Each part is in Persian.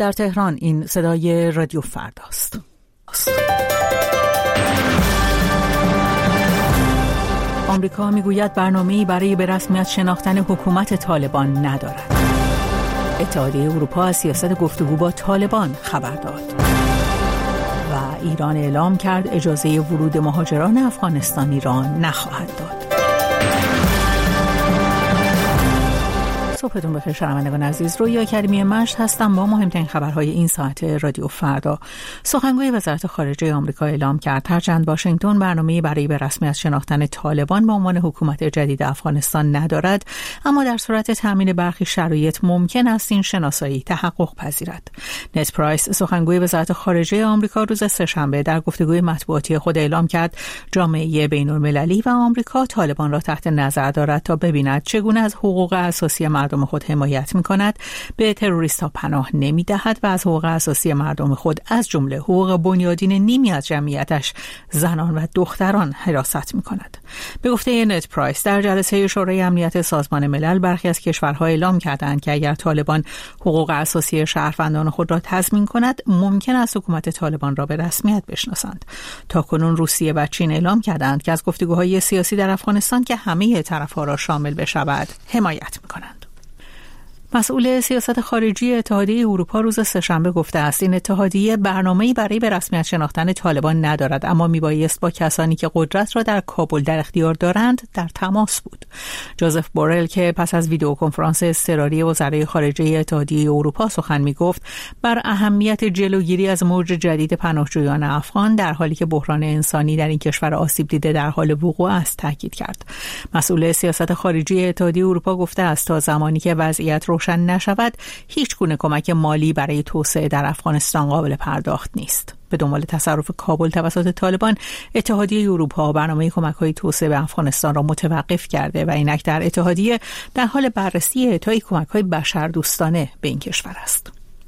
در تهران. این صدای رادیو فرداست. آمریکا میگوید برنامه‌ای برای به رسمیت شناختن حکومت طالبان ندارد. اتحادیه اروپا از سیاست گفتگو با طالبان خبر داد. و ایران اعلام کرد اجازه ورود مهاجران افغانستانی را نخواهد داد. صبحتون بخیر شنوندگان عزیز. رویا کریمی مشت هستم با مهمترین خبرهای این ساعت رادیو فردا. سخنگوی وزارت خارجه آمریکا اعلام کرد هرچند واشنگتن برنامه‌ای برای به رسمیت شناختن طالبان به عنوان حکومت جدید افغانستان ندارد، اما در صورت تامین برخی شرایط ممکن است این شناسایی تحقق پذیرد. نت پرایس سخنگوی وزارت خارجه آمریکا روز سه‌شنبه در گفتگوی مطبوعاتی خود اعلام کرد جامعه بین‌المللی و آمریکا طالبان را تحت نظر دارد تا ببیند چگونه از حقوق اساسی مردم خود حمایت می‌کند، به تروریست‌ها پناه نمی‌دهد و از حقوق اساسی مردم خود از جمله حقوق بنیادین نیمی از جمعیتش زنان و دختران حراست می‌کند. به گفته نت پرایس در جلسه شورای امنیت سازمان ملل برخی از کشورها اعلام کردند که اگر طالبان حقوق اساسی شهروندان خود را تضمین کند ممکن است حکومت طالبان را به رسمیت بشناسند. تاکنون روسیه و چین اعلام کردند که از گفتگوهای سیاسی در افغانستان که همه طرف‌ها را شامل بشود حمایت می‌کنند. مسئول سیاست خارجی اتحادیه اروپا روز سه‌شنبه گفته است این اتحادیه برنامه‌ای برای به رسمیت شناختن طالبان ندارد، اما میبایست با کسانی که قدرت را در کابل در اختیار دارند در تماس بود. جوزف بورل که پس از ویدیو کنفرانس اضطراری وزرای خارجه اتحادیه اروپا سخن میگفت بر اهمیت جلوگیری از موج جدید پناهجویان افغان در حالی که بحران انسانی در این کشور آسیب دیده در حال وقوع است تاکید کرد. مسئول سیاست خارجی اتحادیه اروپا گفته است تا زمانی که وضعیت روشن نشود هیچ گونه کمک مالی برای توسعه در افغانستان قابل پرداخت نیست. به دنبال تصرف کابل توسط طالبان، اتحادیه اروپا برنامه کمک‌های توسعه به افغانستان را متوقف کرده و اینک در اتحادیه در حال بررسی اعطای کمک‌های بشردوستانه به این کشور است.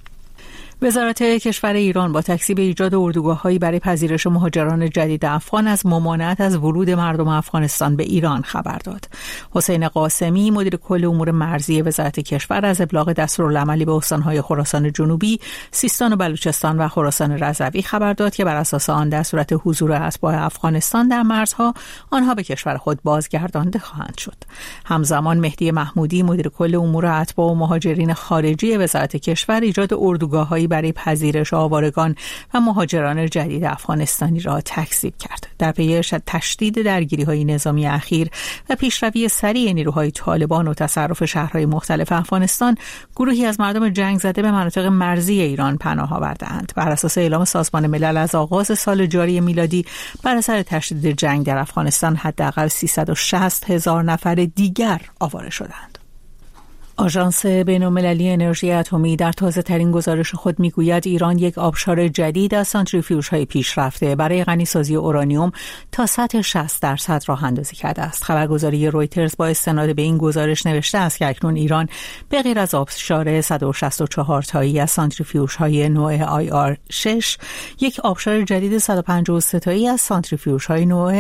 وزارت کشور ایران با تکذیب ایجاد اردوگاه‌هایی برای پذیرش مهاجران جدید افغان از ممانعت از ورود مردم افغانستان به ایران خبر داد. حسین قاسمی مدیر کل امور مرزی وزارت کشور از ابلاغ دستورالعملی به استان‌های خراسان جنوبی، سیستان و بلوچستان و خراسان رضوی خبر داد که بر اساس آن در صورت حضور اتباع افغانستان در مرزها آنها به کشور خود بازگردانده خواهند شد. همزمان مهدی محمودی مدیر کل امور اتباع و مهاجرین خارجی وزارت کشور ایجاد اردوگاه‌هایی برای پذیرش آوارگان و مهاجران جدید افغانستانی را تکذیب کرد. در پی تشدید درگیری‌های نظامی اخیر و پیشروی سریع نیروهای طالبان و تصرف شهرهای مختلف افغانستان، گروهی از مردم جنگ زده به مناطق مرزی ایران پناه آورده‌اند. بر اساس اعلام سازمان ملل از آغاز سال جاری میلادی بر اثر تشدید جنگ در افغانستان حداقل 360,000 نفر دیگر آواره شدند. آژانس بین‌المللی انرژی اتمی در تازه‌ترین گزارش خود میگوید ایران یک آبشار جدید از سانتریفیوژهای پیشرفته برای غنیسازی اورانیوم تا سطح 60% راه اندازی کرده است. خبرگزاری رویترز با استناد به این گزارش نوشته است که اکنون ایران به غیر از آبشار 164 تایی از سانتریفیوژهای نوع IR6 یک آبشار جدید 153 تایی از سانتریفیوژهای نوع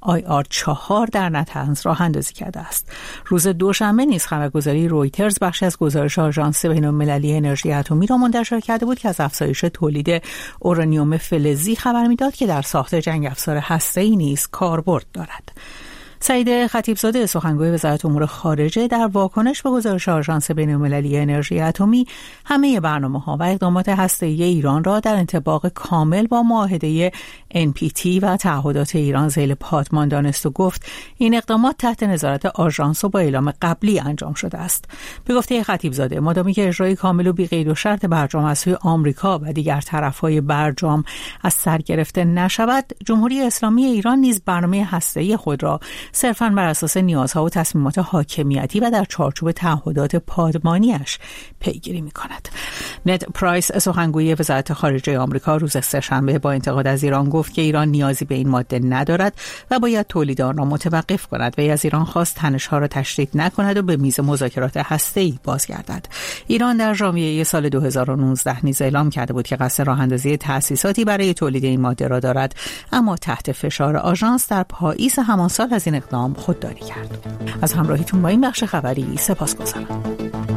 IR4 در نتنز راه اندازی کرده است. روز دوشنبه نیز خبرگزاری رویترز بخشی از گزارش آژانس بین‌المللی انرژی اتمی را منتشر کرده بود که از افزایش تولید اورانیوم فلزی خبر می‌داد که در ساخت جنگ افزار هسته‌ای نیز کاربرد دارد. سعید خطیبزاده سخنگوی وزارت امور خارجه در واکنش به گزارش آژانس بین‌المللی انرژی اتمی همه برنامه‌ها و اقدامات هسته‌ای ایران را در انطباق کامل با معاهده NPT و تعهدات ایران ذیل پادمان دانست و گفت این اقدامات تحت نظارت آژانس و با اعلام قبلی انجام شده است. به گفته خطیبزاده مادامی که اجرای کامل و بی قید و شرط برجام از سوی آمریکا و دیگر طرف‌های برجام از سر گرفته نشود، جمهوری اسلامی ایران نیز برنامه هسته‌ای خود را صرفاً بر اساس نیازها و تصمیمات حاکمیتی و در چارچوب تعهدات پادمانیش پیگیری می‌کند. نت پرایس سخنگوی وزارت خارجه آمریکا روز سه‌شنبه با انتقاد از ایران گفت که ایران نیازی به این ماده ندارد و باید تولید آن را متوقف کند. وی از ایران خواست تنش‌ها را تشدید نکند و به میز مذاکرات هسته‌ای بازگردد. ایران در ژانویه سال 2019 نیز اعلام کرده بود که قصد راه‌اندازی تأسیساتی برای تولید این ماده را دارد، اما تحت فشار آژانس در پاییز همان سال از این اقدام خودداری کرد. از همراهیتون با این بخش خبری سپاسگزارم.